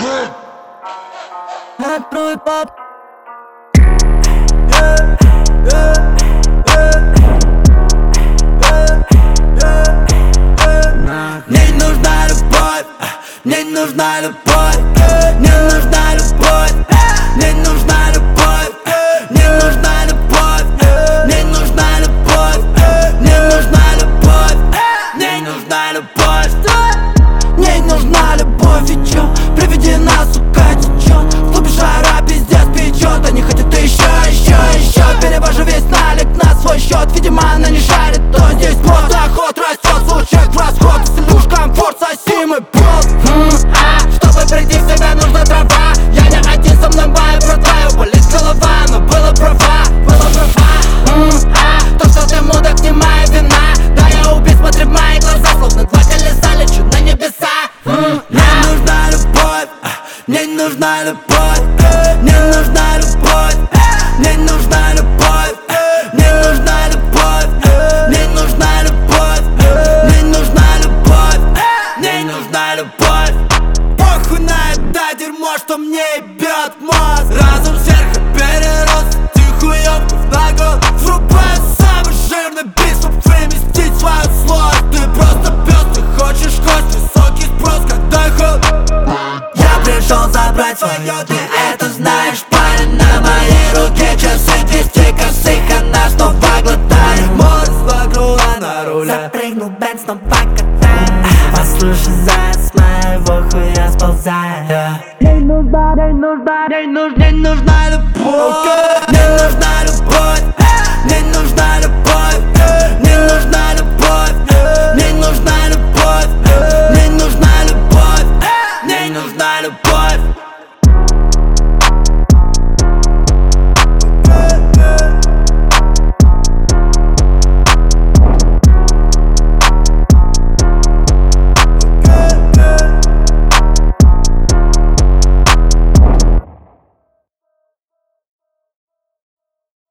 Открой пап. Мне нужна любовь, мне нужна любовь, мне нужна любовь, мне нужна любовь, мне нужна любовь, мне нужна любовь, мне нужна любовь, мне нужна любовь, мне нужна любовь. И чё, приведена, сука, течёт. В клубе жара, пиздец, печёт. Они хотят еще. Перевожу весь налик на свой счет. Видимо, она не шарит, то здесь вот доход растет. Звучит в расход, если уж комфорт, соси мой болт. Чтобы прийти в себя, нужна трава. Я не один, со мной моя братва. Болит голова, но было права. То, что ты мудак, не моя вина. Да, я убит, смотри в мои глаза. Словно два колеса лечу на небеса. Мне нужна любовь, мне нужна любовь, мне нужна любовь, мне нужна любовь, мне нужна любовь, мне нужна любовь, мне нужна любовь, мне нужна любовь. Похуй на это дерьмо, что мне ебет мозг. Разум сверху перерос, тихуёвку в ногу. Врубаю самый жирный бит, чтоб выместить свою злость. Ты просто пёс, ты хочешь кость, высокий спрос, когда ход. Я пришел забрать своё, ты это знаешь, парень. На моей руке часы, 200 косых, она снова глотает. Море вокруг на руле. Запрыгнул бенз, снова катает. Послушай, заяц, с моего хуя сползает. Мне нужна любовь, мне нужна любовь, мне нужна любовь, мне нужна любовь, мне нужна любовь, мне нужна любовь, мне нужна любовь.